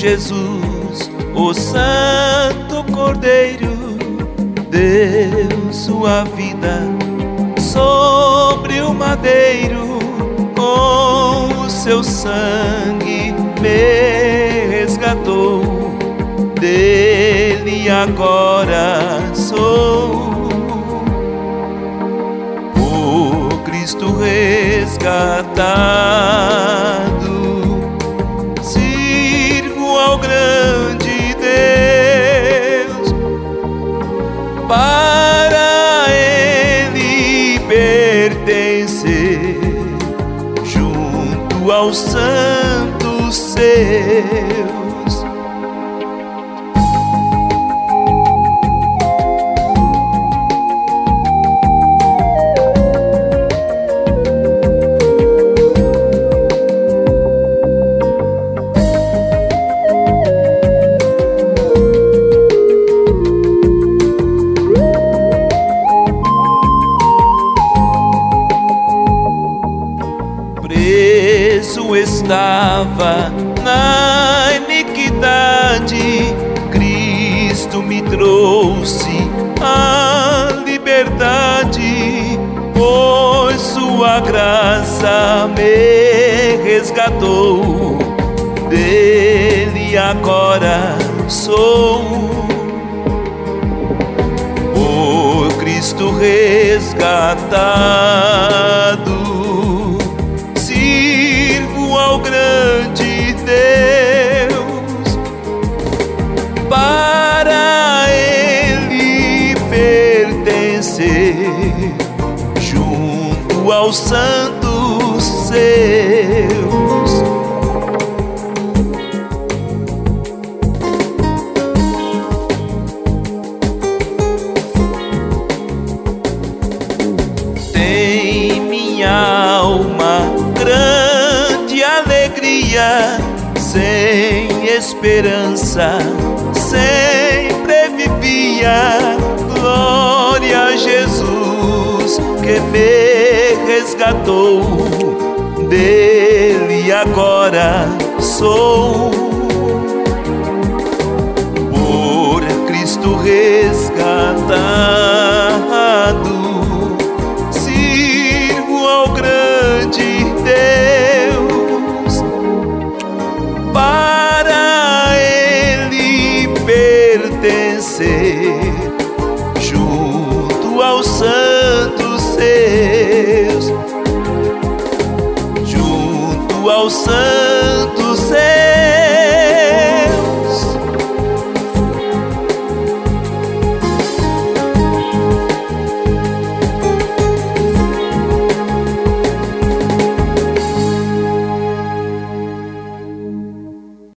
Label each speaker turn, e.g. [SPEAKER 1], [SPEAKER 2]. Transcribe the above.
[SPEAKER 1] Jesus, o Santo Cordeiro, deu sua vida sobre o madeiro, com o seu sangue me resgatou, dele agora sou o Cristo resgatado. Sirvo ao grande Deus, para ele pertencer, junto aos santos seus. Preso estava na iniquidade, Cristo me trouxe a liberdade, pois sua graça me resgatou, dele agora sou o Cristo resgatado. Sirvo ao grande Deus, para ele pertencer, junto aos santos seus. Tem minha alma grande alegria, sem esperança sempre vivia. Glória a Jesus que me resgatou, dele agora sou por Cristo resgatado. Sirvo ao grande Deus, para ele pertencer, junto aos santos seus, junto aos santos seus.